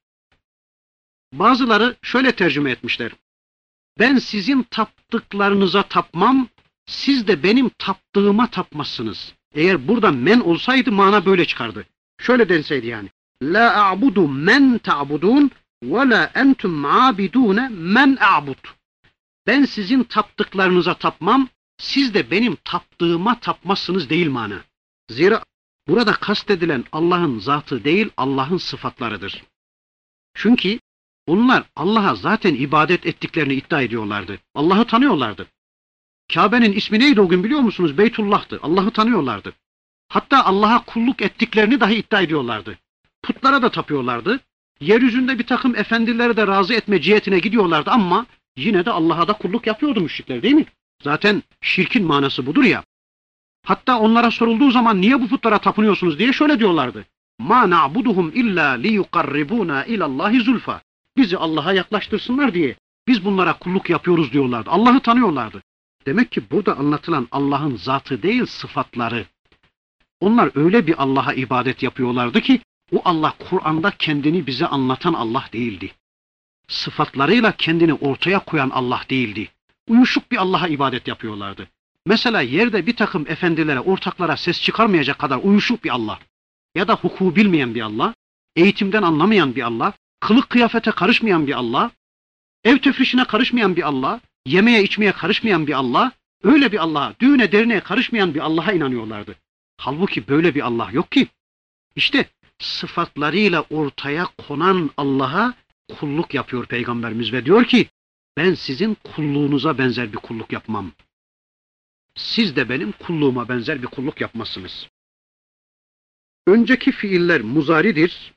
Bazıları şöyle tercüme etmişler. Ben sizin taptıklarınıza tapmam, siz de benim taptığıma tapmazsınız. Eğer burada men olsaydı mana böyle çıkardı. Şöyle denseydi yani. La a'budu men ta'budun ve la entum abidune men a'bud. Ben sizin taptıklarınıza tapmam, siz de benim taptığıma tapmazsınız değil mana. Zira burada kastedilen Allah'ın zatı değil, Allah'ın sıfatlarıdır. Çünkü onlar Allah'a zaten ibadet ettiklerini iddia ediyorlardı. Allah'ı tanıyorlardı. Kabe'nin ismi neydi o gün biliyor musunuz? Beytullah'tı. Allah'ı tanıyorlardı. Hatta Allah'a kulluk ettiklerini dahi iddia ediyorlardı. Putlara da tapıyorlardı. Yeryüzünde bir takım efendileri de razı etme cihetine gidiyorlardı ama yine de Allah'a da kulluk yapıyordu müşrikler değil mi? Zaten şirkin manası budur ya. Hatta onlara sorulduğu zaman niye bu putlara tapınıyorsunuz diye şöyle diyorlardı. Ma na'buduhum illa liyuqarribuna ilallahi zulfa. Bizi Allah'a yaklaştırsınlar diye biz bunlara kulluk yapıyoruz diyorlardı. Allah'ı tanıyorlardı. Demek ki burada anlatılan Allah'ın zatı değil sıfatları. Onlar öyle bir Allah'a ibadet yapıyorlardı ki o Allah Kur'an'da kendini bize anlatan Allah değildi. Sıfatlarıyla kendini ortaya koyan Allah değildi. Uyuşuk bir Allah'a ibadet yapıyorlardı. Mesela yerde bir takım efendilere, ortaklara ses çıkarmayacak kadar uyuşuk bir Allah ya da hukuku bilmeyen bir Allah eğitimden anlamayan bir Allah, kılık kıyafete karışmayan bir Allah, ev tefrişine karışmayan bir Allah, yemeye içmeye karışmayan bir Allah, öyle bir Allah'a, düğüne derneğe karışmayan bir Allah'a inanıyorlardı. Halbuki böyle bir Allah yok ki. İşte sıfatlarıyla ortaya konan Allah'a kulluk yapıyor Peygamberimiz ve diyor ki, ben sizin kulluğunuza benzer bir kulluk yapmam. Siz de benim kulluğuma benzer bir kulluk yapmazsınız. Önceki fiiller muzaridir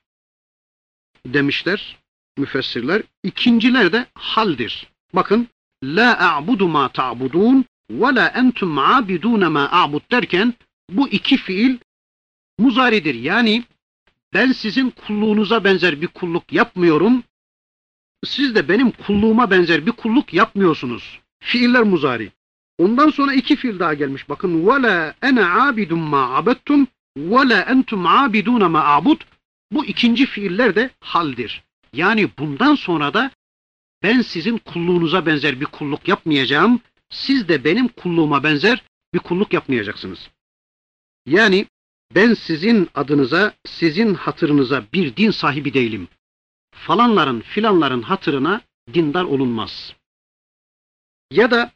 demişler müfessirler. İkinciler de haldir. Bakın, la a'budu ma ta'budun ve la entum abidun ma a'bud derken bu iki fiil muzaridir. Yani ben sizin kulluğunuza benzer bir kulluk yapmıyorum. Siz de benim kulluğuma benzer bir kulluk yapmıyorsunuz. Fiiller muzari. Ondan sonra iki fiil daha gelmiş. Bakın, وَلَا اَنَا عَابِدٌ مَا عَبَدْتُمْ وَلَا اَنْتُمْ عَابِدُونَ مَا اَعْبُدْ. Bu ikinci fiiller de haldir. Yani bundan sonra da ben sizin kulluğunuza benzer bir kulluk yapmayacağım. Siz de benim kulluğuma benzer bir kulluk yapmayacaksınız. Yani ben sizin adınıza, sizin hatırınıza bir din sahibi değilim. Falanların filanların hatırına dindar olunmaz. Ya da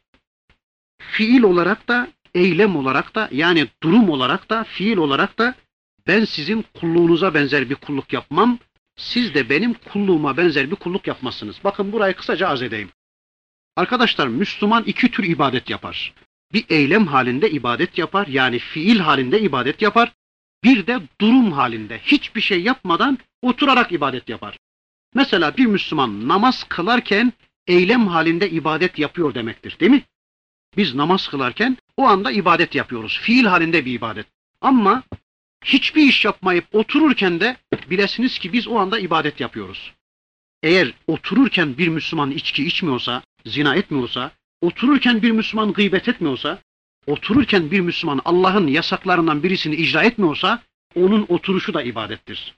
fiil olarak da, eylem olarak da, yani durum olarak da, fiil olarak da ben sizin kulluğunuza benzer bir kulluk yapmam, siz de benim kulluğuma benzer bir kulluk yapmazsınız. Bakın burayı kısaca arz edeyim. Arkadaşlar, Müslüman iki tür ibadet yapar. Bir eylem halinde ibadet yapar, yani fiil halinde ibadet yapar. Bir de durum halinde, hiçbir şey yapmadan oturarak ibadet yapar. Mesela bir Müslüman namaz kılarken eylem halinde ibadet yapıyor demektir, değil mi? Biz namaz kılarken o anda ibadet yapıyoruz. Fiil halinde bir ibadet. Ama hiçbir iş yapmayıp otururken de bilesiniz ki biz o anda ibadet yapıyoruz. Eğer otururken bir Müslüman içki içmiyorsa, zina etmiyorsa, otururken bir Müslüman gıybet etmiyorsa, otururken bir Müslüman Allah'ın yasaklarından birisini icra etmiyorsa, onun oturuşu da ibadettir.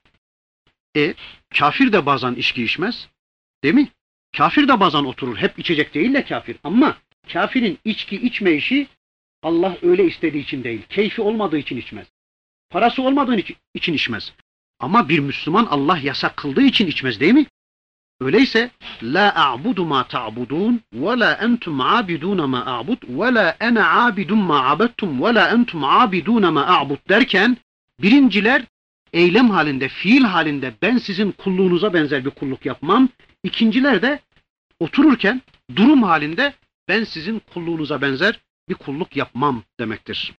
E, kafir de bazen içki içmez, değil mi? Kafir de bazen oturur, hep içecek değil de kafir. Ama kafirin içki içme işi Allah öyle istediği için değil, keyfi olmadığı için içmez. Parası olmadığı için içmez. Ama bir Müslüman Allah yasak kıldığı için içmez, değil mi? Öyleyse la a'budu ma ta'budun ve la entum abidun ma a'bud ve la ana abidun ma abadtum ve la entum abidun ma a'bud derken birinciler eylem halinde, fiil halinde ben sizin kulluğunuza benzer bir kulluk yapmam. İkinciler de otururken durum halinde ben sizin kulluğunuza benzer bir kulluk yapmam demektir.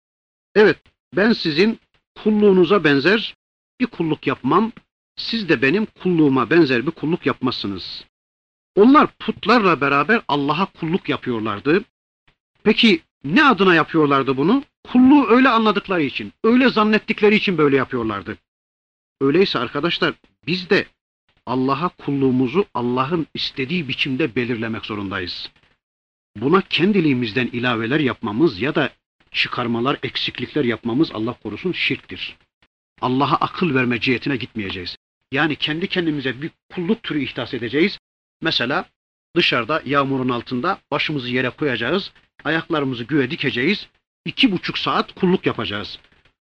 Evet, ben sizin kulluğunuza benzer bir kulluk yapmam. Siz de benim kulluğuma benzer bir kulluk yapmazsınız. Onlar putlarla beraber Allah'a kulluk yapıyorlardı. Peki ne adına yapıyorlardı bunu? Kulluğu öyle anladıkları için, öyle zannettikleri için böyle yapıyorlardı. Öyleyse arkadaşlar biz de Allah'a kulluğumuzu Allah'ın istediği biçimde belirlemek zorundayız. Buna kendiliğimizden ilaveler yapmamız ya da çıkarmalar, eksiklikler yapmamız Allah korusun şirktir. Allah'a akıl verme cihetine gitmeyeceğiz. Yani kendi kendimize bir kulluk türü ihdas edeceğiz. Mesela dışarıda yağmurun altında başımızı yere koyacağız, ayaklarımızı göğe dikeceğiz, iki buçuk saat kulluk yapacağız.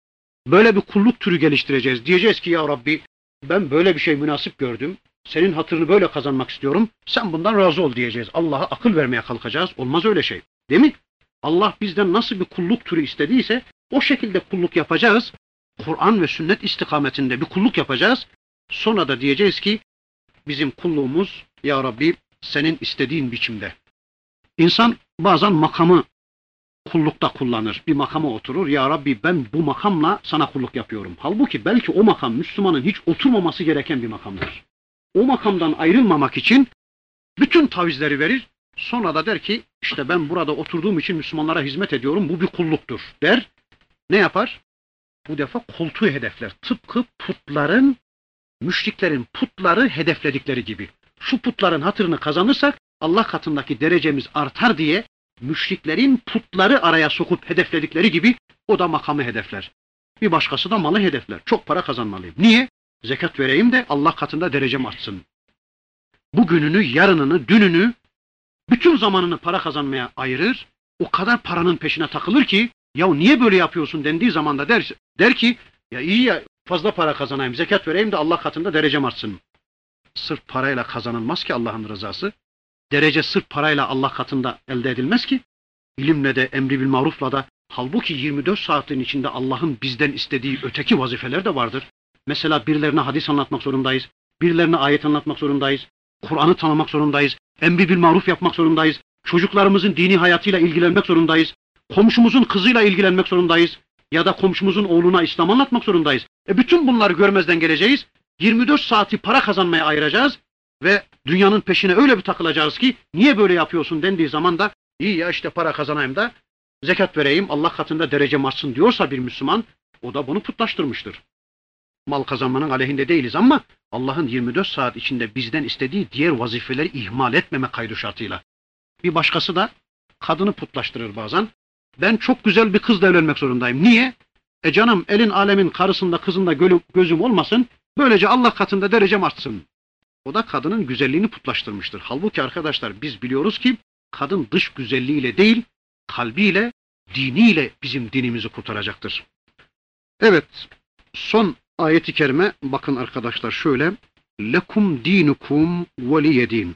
Böyle bir kulluk türü geliştireceğiz. Diyeceğiz ki ya Rabbi ben böyle bir şey münasip gördüm, senin hatırını böyle kazanmak istiyorum, sen bundan razı ol diyeceğiz. Allah'a akıl vermeye kalkacağız. Olmaz öyle şey. Değil mi? Allah bizden nasıl bir kulluk türü istediyse o şekilde kulluk yapacağız. Kur'an ve sünnet istikametinde bir kulluk yapacağız. Sonra da diyeceğiz ki bizim kulluğumuz ya Rabbi senin istediğin biçimde. İnsan bazen makamı kullukta kullanır. Bir makama oturur. Ya Rabbi ben bu makamla sana kulluk yapıyorum. Halbuki belki o makam Müslümanın hiç oturmaması gereken bir makamdır. O makamdan ayrılmamak için bütün tavizleri verir. Sonra da der ki işte ben burada oturduğum için Müslümanlara hizmet ediyorum. Bu bir kulluktur der. Ne yapar? Bu defa koltuğu hedefler. Tıpkı putların, müşriklerin putları hedefledikleri gibi. Şu putların hatırını kazanırsak Allah katındaki derecemiz artar diye müşriklerin putları araya sokup hedefledikleri gibi o da makamı hedefler. Bir başkası da malı hedefler. Çok para kazanmalıyım. Niye? Zekat vereyim de Allah katında derecem artsın. Bugününü, yarınını, dününü, bütün zamanını para kazanmaya ayırır. O kadar paranın peşine takılır ki ya niye böyle yapıyorsun dendiği zaman da der, der ki ya iyi ya fazla para kazanayım, zekat vereyim de Allah katında derecem artsın. Sırf parayla kazanılmaz ki Allah'ın rızası. Derece sırf parayla Allah katında elde edilmez ki. İlimle de, emri bil marufla da. Halbuki yirmi dört saatin içinde Allah'ın bizden istediği öteki vazifeler de vardır. Mesela birilerine hadis anlatmak zorundayız. Birilerine ayet anlatmak zorundayız. Kur'an'ı tanımak zorundayız. Emri bil maruf yapmak zorundayız. Çocuklarımızın dini hayatıyla ilgilenmek zorundayız. Komşumuzun kızıyla ilgilenmek zorundayız. Ya da komşumuzun oğluna İslam anlatmak zorundayız. E bütün bunları görmezden geleceğiz. yirmi dört saati para kazanmaya ayıracağız. Ve dünyanın peşine öyle bir takılacağız ki niye böyle yapıyorsun dendiği zaman da iyi ya işte para kazanayım da zekat vereyim Allah katında derecem artsın diyorsa bir Müslüman o da bunu putlaştırmıştır. Mal kazanmanın aleyhinde değiliz ama Allah'ın yirmi dört saat içinde bizden istediği diğer vazifeleri ihmal etmeme kaydı şartıyla. Bir başkası da kadını putlaştırır bazen. Ben çok güzel bir kızla evlenmek zorundayım. Niye? E canım elin alemin karısında kızında gözüm olmasın. Böylece Allah katında derecem artsın. O da kadının güzelliğini putlaştırmıştır. Halbuki arkadaşlar biz biliyoruz ki kadın dış güzelliğiyle değil, kalbiyle, diniyle bizim dinimizi kurtaracaktır. Evet, son ayet-i kerime bakın arkadaşlar şöyle. Lekum dinukum veliyedin.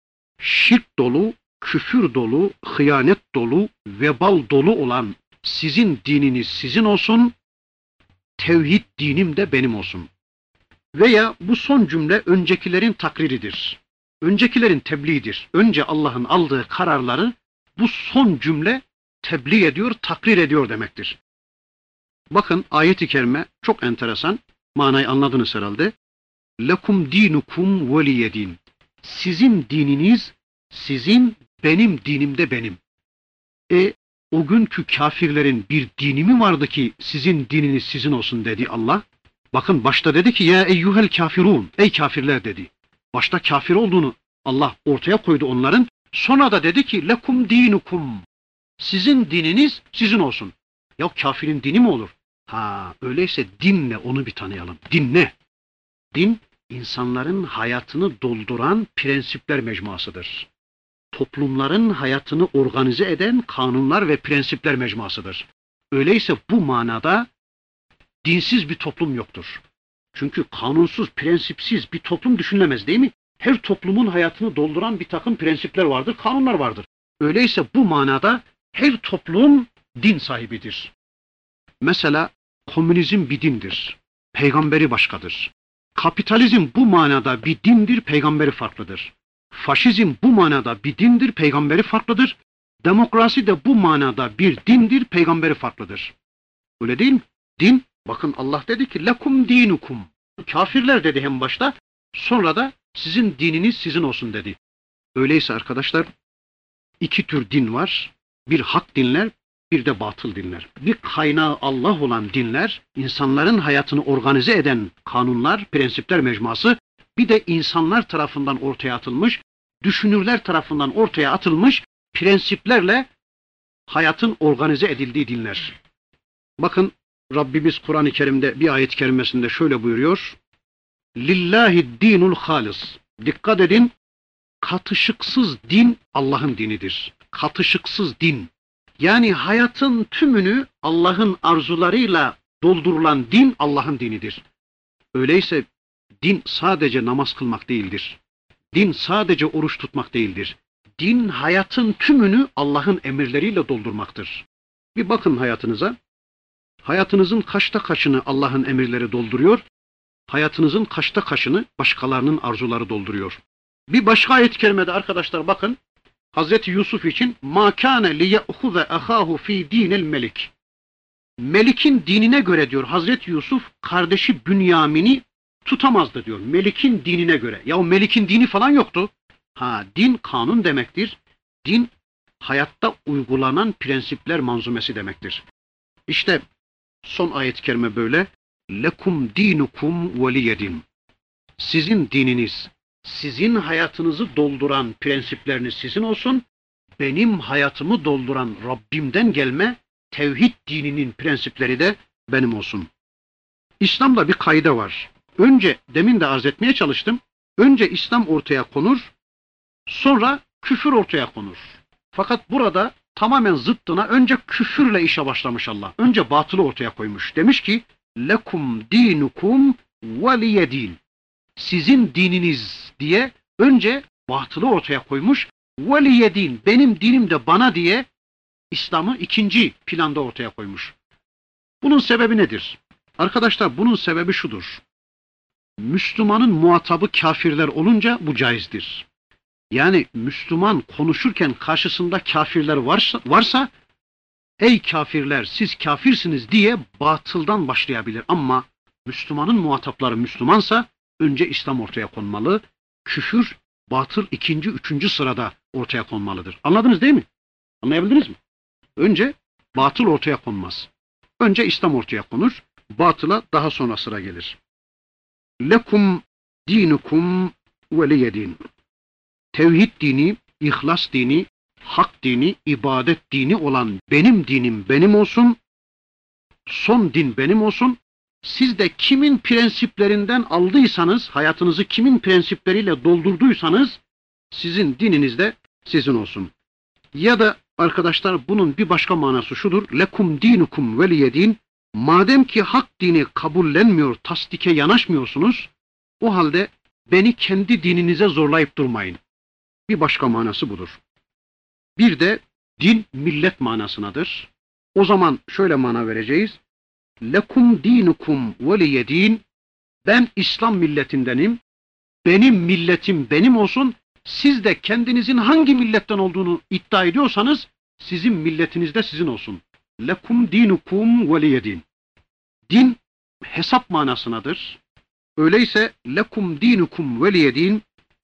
Şirk dolu, küfür dolu, hıyanet dolu, vebal dolu olan sizin dininiz sizin olsun, tevhid dinim de benim olsun. Veya bu son cümle öncekilerin takriridir. Öncekilerin tebliğidir. Önce Allah'ın aldığı kararları bu son cümle tebliğ ediyor, takrir ediyor demektir. Bakın ayet-i kerime çok enteresan. Manayı anladınız herhalde. Lekum dinukum veliyedin. Sizin dininiz sizin, benim dinim de benim. E o günkü kafirlerin bir dini mi vardı ki sizin dininiz sizin olsun dedi Allah. Bakın başta dedi ki ya eyyuhel kafirun. Ey kafirler dedi. Başta kafir olduğunu Allah ortaya koydu onların. Sonra da dedi ki lekum dinukum. Sizin dininiz sizin olsun. Ya kafirin dini mi olur? Ha öyleyse dinle onu bir tanıyalım. Din ne? Din insanların hayatını dolduran prensipler mecmuasıdır. Toplumların hayatını organize eden kanunlar ve prensipler mecmuasıdır. Öyleyse bu manada dinsiz bir toplum yoktur. Çünkü kanunsuz, prensipsiz bir toplum düşünülemez değil mi? Her toplumun hayatını dolduran bir takım prensipler vardır, kanunlar vardır. Öyleyse bu manada her toplum din sahibidir. Mesela komünizm bir dindir, peygamberi başkadır. Kapitalizm bu manada bir dindir, peygamberi farklıdır. Faşizm bu manada bir dindir, peygamberi farklıdır. Demokrasi de bu manada bir dindir, peygamberi farklıdır. Öyle değil mi? Din, bakın Allah dedi ki lekum dinukum. Kafirler dedi hem başta, sonra da sizin dininiz sizin olsun dedi. Öyleyse arkadaşlar iki tür din var. Bir hak dinler, bir de batıl dinler. Bir kaynağı Allah olan dinler, insanların hayatını organize eden kanunlar, prensipler mecmuası, bir de insanlar tarafından ortaya atılmış, düşünürler tarafından ortaya atılmış prensiplerle hayatın organize edildiği dinler. Bakın Rabbimiz Kur'an-ı Kerim'de bir ayet-i kerimesinde şöyle buyuruyor. Lillahi dinul halis. Dikkat edin, katışıksız din Allah'ın dinidir. Katışıksız din. Yani hayatın tümünü Allah'ın arzularıyla doldurulan din Allah'ın dinidir. Öyleyse din sadece namaz kılmak değildir. Din sadece oruç tutmak değildir. Din hayatın tümünü Allah'ın emirleriyle doldurmaktır. Bir bakın hayatınıza. Hayatınızın kaçta kaçını Allah'ın emirleri dolduruyor? Hayatınızın kaçta kaçını başkalarının arzuları dolduruyor? Bir başka ayet-i kerimede arkadaşlar bakın. Hazreti Yusuf için مَا كَانَ لِيَأْخُذَ أَخَاهُ ف۪ي د۪ينِ الْمَلِكِ Melik'in dinine göre diyor Hazreti Yusuf kardeşi Bünyamin'i tutamazdı diyor. Melik'in dinine göre. Ya o Melik'in dini falan yoktu. Ha din kanun demektir. Din hayatta uygulanan prensipler manzumesi demektir. İşte son ayet-i kerime böyle. Lekum dinukum veliyedin. Sizin dininiz, sizin hayatınızı dolduran prensipleriniz sizin olsun. Benim hayatımı dolduran Rabbimden gelme tevhid dininin prensipleri de benim olsun. İslam'da bir kaide var. Önce demin de arz etmeye çalıştım. Önce İslam ortaya konur, sonra küfür ortaya konur. Fakat burada tamamen zıttına önce küfürle işe başlamış Allah. Önce batılı ortaya koymuş. Demiş ki lekum dinukum veliyedin. Sizin dininiz diye önce batılı ortaya koymuş. Veliyedin, benim dinim de bana diye İslam'ı ikinci planda ortaya koymuş. Bunun sebebi nedir? Arkadaşlar bunun sebebi şudur. Müslümanın muhatabı kafirler olunca bu caizdir. Yani Müslüman konuşurken karşısında kafirler varsa, varsa ey kafirler siz kafirsiniz diye batıldan başlayabilir. Ama Müslümanın muhatapları Müslümansa önce İslam ortaya konmalı. Küfür, batıl ikinci, üçüncü sırada ortaya konmalıdır. Anladınız değil mi? Anlayabildiniz mi? Önce batıl ortaya konmaz. Önce İslam ortaya konur. Batıla daha sonra sıra gelir. Lekum dinukum veliyedin. Tevhid dini, ihlas dini, hak dini, ibadet dini olan benim dinim benim olsun. Son din benim olsun. Siz de kimin prensiplerinden aldıysanız, hayatınızı kimin prensipleriyle doldurduysanız sizin dininiz de sizin olsun. Ya da arkadaşlar bunun bir başka manası şudur. Lekum dinukum veliyedin. Madem ki hak dini kabullenmiyor, tasdike yanaşmıyorsunuz, o halde beni kendi dininize zorlayıp durmayın. Bir başka manası budur. Bir de din millet manasınadır. O zaman şöyle mana vereceğiz. Lekum dinukum veliyedin. Ben İslam milletindenim. Benim milletim benim olsun. Siz de kendinizin hangi milletten olduğunu iddia ediyorsanız sizin milletiniz de sizin olsun. Lekum dinukum veliyedin. Din hesap manasınadır. Öyleyse lekum dinukum veliyedin.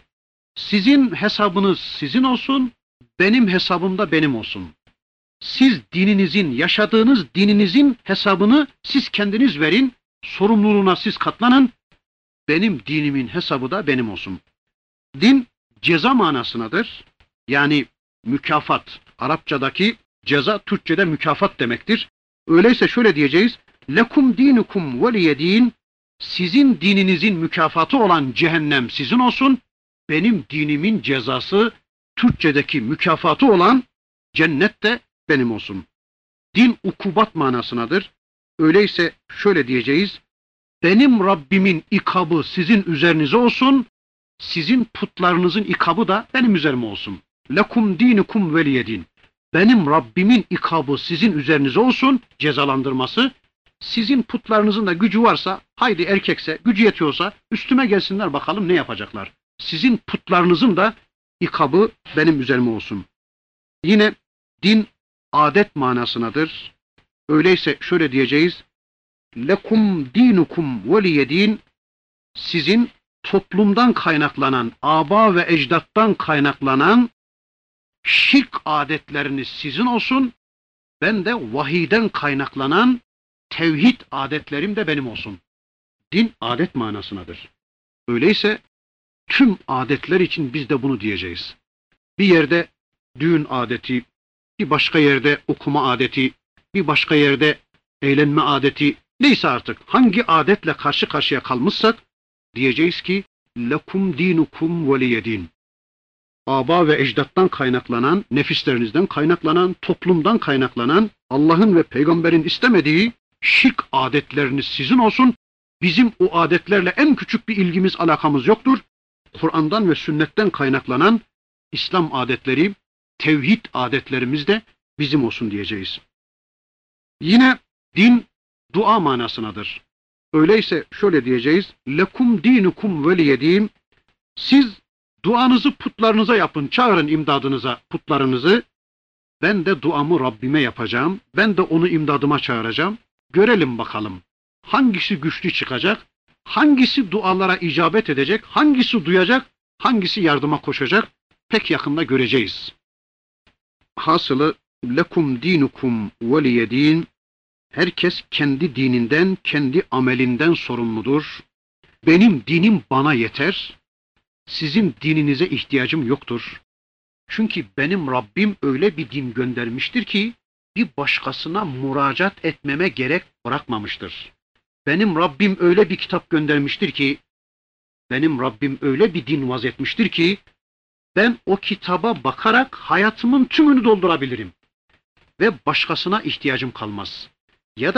Sizin hesabınız sizin olsun, benim hesabım da benim olsun. Siz dininizin, yaşadığınız dininizin hesabını siz kendiniz verin, sorumluluğuna siz katlanın, benim dinimin hesabı da benim olsun. Din ceza manasınadır. Yani mükafat. Arapçadaki ceza, Türkçede mükafat demektir. Öyleyse şöyle diyeceğiz. Lekum dinukum veliyedin. Sizin dininizin mükafatı olan cehennem sizin olsun. Benim dinimin cezası, Türkçedeki mükafatı olan cennet de benim olsun. Din ukubat manasınadır. Öyleyse şöyle diyeceğiz. Benim Rabbimin ikabı sizin üzerinize olsun. Sizin putlarınızın ikabı da benim üzerime olsun. Lekum dinukum veliyedin. Benim Rabbimin ikabı sizin üzerinize olsun, cezalandırması. Sizin putlarınızın da gücü varsa, haydi erkekse, gücü yetiyorsa üstüme gelsinler bakalım ne yapacaklar. Sizin putlarınızın da ikabı benim üzerime olsun. Yine din adet manasınadır. Öyleyse şöyle diyeceğiz. Lekum dinukum veliyedin. Sizin toplumdan kaynaklanan, aba ve ecdattan kaynaklanan şirk adetleriniz sizin olsun. Ben de vahiyden kaynaklanan tevhid adetlerim de benim olsun. Din adet manasınadır. Öyleyse tüm adetler için biz de bunu diyeceğiz. Bir yerde düğün adeti, bir başka yerde okuma adeti, bir başka yerde eğlenme adeti, neyse artık hangi adetle karşı karşıya kalmışsak diyeceğiz ki lekum dinukum veliyedin. Aba ve ecdattan kaynaklanan, nefislerinizden kaynaklanan, toplumdan kaynaklanan, Allah'ın ve peygamberin istemediği şirk adetleriniz sizin olsun. Bizim o adetlerle en küçük bir ilgimiz, alakamız yoktur. Kur'an'dan ve sünnetten kaynaklanan İslam adetleri, tevhid adetlerimiz de bizim olsun diyeceğiz. Yine din dua manasınadır. Öyleyse şöyle diyeceğiz. Lekum dinukum veliyedin. Siz duanızı putlarınıza yapın. Çağırın imdadınıza putlarınızı. Ben de duamı Rabbime yapacağım. Ben de onu imdadıma çağıracağım. Görelim bakalım. Hangisi güçlü çıkacak? Hangisi dualara icabet edecek? Hangisi duyacak? Hangisi yardıma koşacak? Pek yakında göreceğiz. Hasılı lekum dinukum veliyedin. Herkes kendi dininden, kendi amelinden sorumludur. Benim dinim bana yeter. Sizin dininize ihtiyacım yoktur. Çünkü benim Rabbim öyle bir din göndermiştir ki bir başkasına müracaat etmeme gerek bırakmamıştır. Benim Rabbim öyle bir kitap göndermiştir ki, benim Rabbim öyle bir din vaz etmiştir ki, ben o kitaba bakarak hayatımın tümünü doldurabilirim. Ve başkasına ihtiyacım kalmaz. Ya da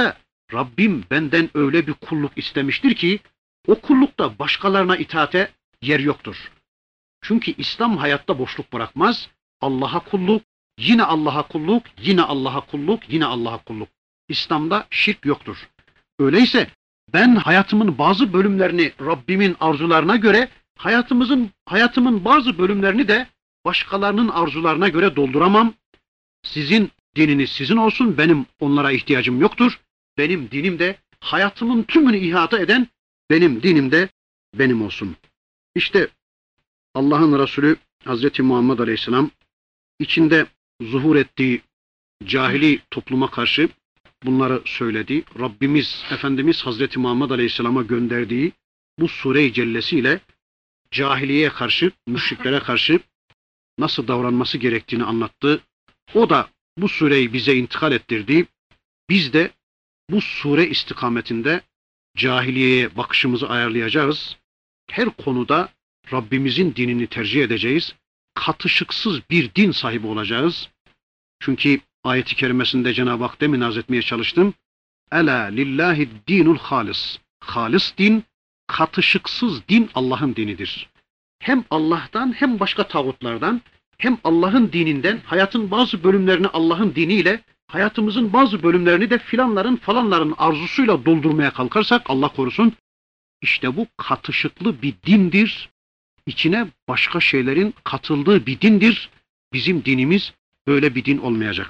Rabbim benden öyle bir kulluk istemiştir ki o kullukta başkalarına itaate yer yoktur. Çünkü İslam hayatta boşluk bırakmaz. Allah'a kulluk, yine Allah'a kulluk, yine Allah'a kulluk, yine Allah'a kulluk. İslam'da şirk yoktur. Öyleyse ben hayatımın bazı bölümlerini Rabbimin arzularına göre, hayatımızın hayatımın bazı bölümlerini de başkalarının arzularına göre dolduramam. Sizin dininiz sizin olsun, benim onlara ihtiyacım yoktur. Benim dinim de hayatımın tümünü ihata eden benim dinim de benim olsun. İşte Allah'ın Resulü Hazreti Muhammed Aleyhisselam içinde zuhur ettiği cahili topluma karşı bunları söyledi. Rabbimiz Efendimiz Hazreti Muhammed Aleyhisselam'a gönderdiği bu sure-i cellesiyle cahiliyeye karşı, müşriklere karşı nasıl davranması gerektiğini anlattı. O da bu sureyi bize intikal ettirdi. Biz de bu sure istikametinde cahiliyeye bakışımızı ayarlayacağız. Her konuda Rabbimizin dinini tercih edeceğiz. Katışıksız bir din sahibi olacağız. Çünkü ayet-i kerimesinde Cenab-ı Hak demin arz etmeye çalıştım. Ela lillahi dinul halis. Halis din, katışıksız din Allah'ın dinidir. Hem Allah'tan hem başka tağutlardan, hem Allah'ın dininden hayatın bazı bölümlerini Allah'ın diniyle, hayatımızın bazı bölümlerini de filanların falanların arzusuyla doldurmaya kalkarsak Allah korusun, işte bu katışıklı bir dindir. İçine başka şeylerin katıldığı bir dindir. Bizim dinimiz böyle bir din olmayacak.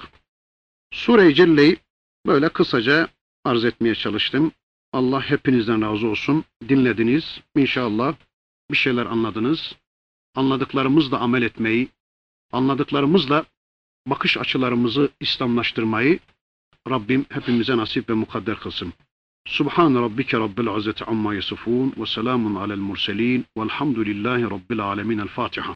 Sure-i Celle'yi böyle kısaca arz etmeye çalıştım. Allah hepinizden razı olsun. Dinlediniz. İnşallah bir şeyler anladınız. Anladıklarımızla amel etmeyi, anladıklarımızla bakış açılarımızı İslamlaştırmayı Rabbim hepimize nasip ve mukadder kılsın. Subhan rabbike rabbil izzeti amma yasifun ve selamun alel murselin velhamdülillahi rabbil alemin. El Fatiha.